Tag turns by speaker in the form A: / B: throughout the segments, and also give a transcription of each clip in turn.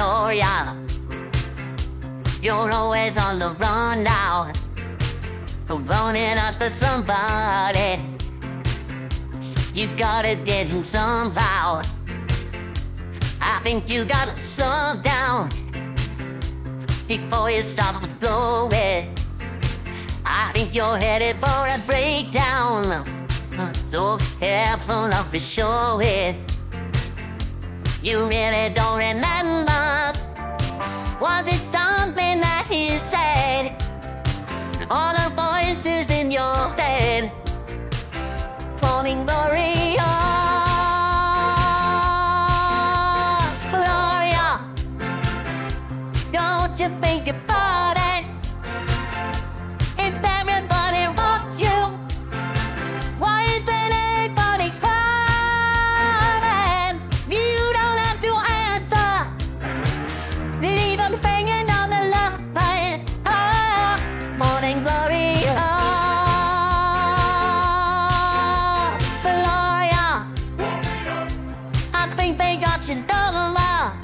A: Gloria. You're always on the run now, running after somebody. You gotta get in somehow. I think you gotta slow down before you start blowing. I think you're headed for a breakdown, so careful of your showing. You really don't remember. Was it something that he said? All the voices in your head calling Gloria. Gloria, don't you think about it? If everybody wants you, why isn't anybody crying? You don't have to answer, leave them hanging on the line. Morning Gloria. Gloria, I think they got you done.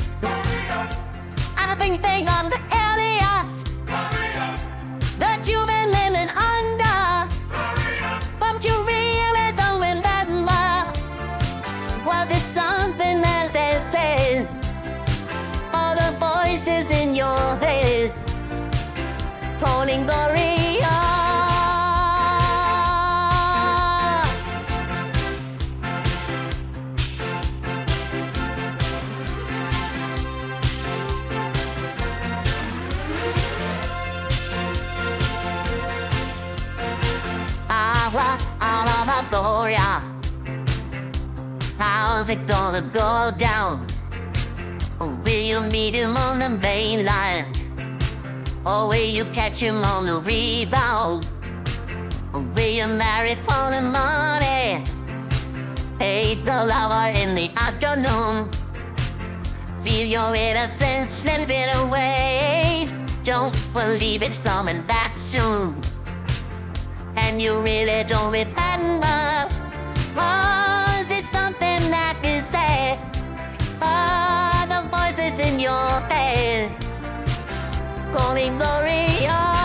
A: I think they got the alias that you've been living under. But you really don't remember. Was it something that they said? All the voices in your head calling Gloria. Gloria, how's it gonna go down? Will you meet him on the main line? Or will you catch him on the rebound? Or will you marry for the money? Hate the lover in the afternoon. Feel your innocence slipping away. Don't believe it's coming back soon. And you really don't remember. Was it something that you said? The voices in your head calling Gloria.